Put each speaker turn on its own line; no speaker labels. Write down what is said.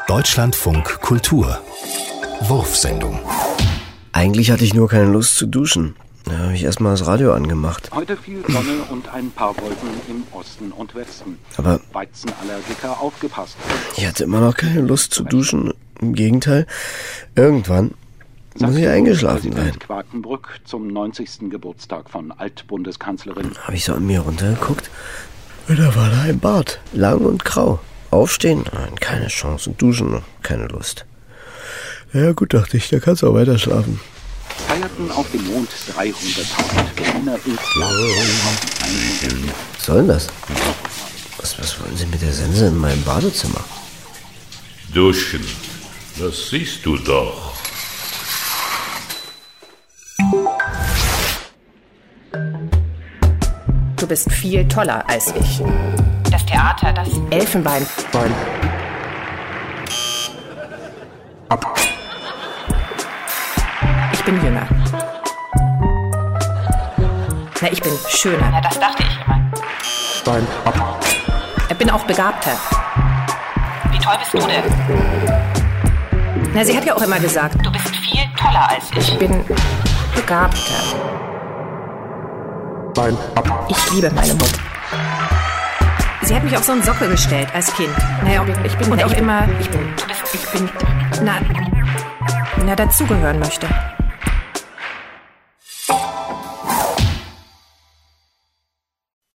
Deutschlandfunk Kultur Wurfsendung.
Eigentlich hatte ich nur keine Lust zu duschen. Da habe ich erstmal das Radio angemacht.
Heute viel Sonne und ein paar Wolken im Osten und Westen.
Aber
Weizenallergiker aufgepasst.
ich hatte immer noch keine Lust zu duschen. Im Gegenteil, irgendwann muss ich eingeschlafen sein.
Quakenbrück zum 90. Geburtstag von Altbundeskanzlerin.
Habe ich so an mir runtergeguckt und da war da ein Bart. Lang und grau. Aufstehen? Nein, keine Chance. Und duschen? Keine Lust. Ja gut, dachte ich, da kannst du auch weiter schlafen.
Feierten auf dem Mond 300.000 Berliner
Was soll denn das? Was wollen Sie mit der Sense in meinem Badezimmer?
Duschen, das siehst du doch.
Du bist viel toller als ich. Das Theater, das Elfenbein. Ich bin jünger. Na, ich bin schöner.
Ja, das dachte ich immer.
Ich bin auch begabter.
Wie toll bist du denn?
Na, sie hat ja auch immer gesagt,
Du bist viel toller als ich.
ich bin begabter. Ich liebe meine Mutter. Sie hat mich auf so einen Sockel gestellt als Kind. Naja, ich bin dazugehören möchte.